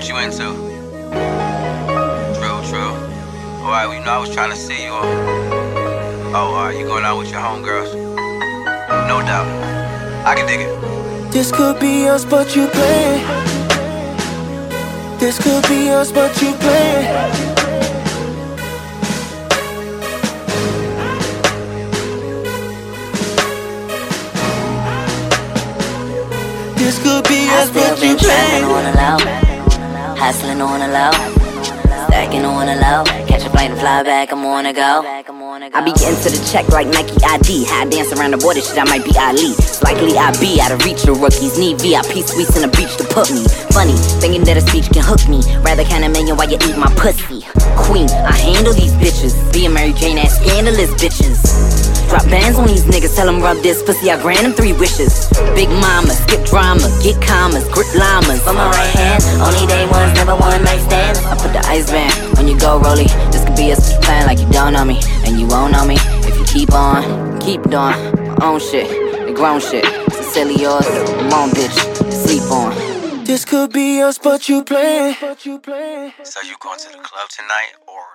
what you into? True. Alright, well, you know I was trying to see you. Alright, you going out with your homegirls? No doubt. I can dig it. This could be us, but you play. This could be us, but you play. This could be us, but you play. Hustling on the low, stacking on the low. Catch a flight and fly back, I'm on the go. I be getting to the check like Nike ID. How I dance around the border, shit, I might be Ali. It's likely I be out of reach of rookies. Need VIP suites in the beach to put me. Funny, thinking that a speech can hook me. Rather count a million while you eat my pussy. Queen, I handle these bitches. Be a Mary Jane, ass scandalous bitches. Drop bands on these niggas, tell them rub this pussy, I grant them 3 wishes. Big mama, skip drama, get commas, grip llamas. On my right hand, only day ones, never one night stands. I put the ice band on you go, rollie. This could be us playing like you don't know me, and you won't know me if you keep on, keep doing my own shit, the grown shit. It's silly yours, come on bitch, sleep on. This could be us, but you play. So you going to the club tonight, or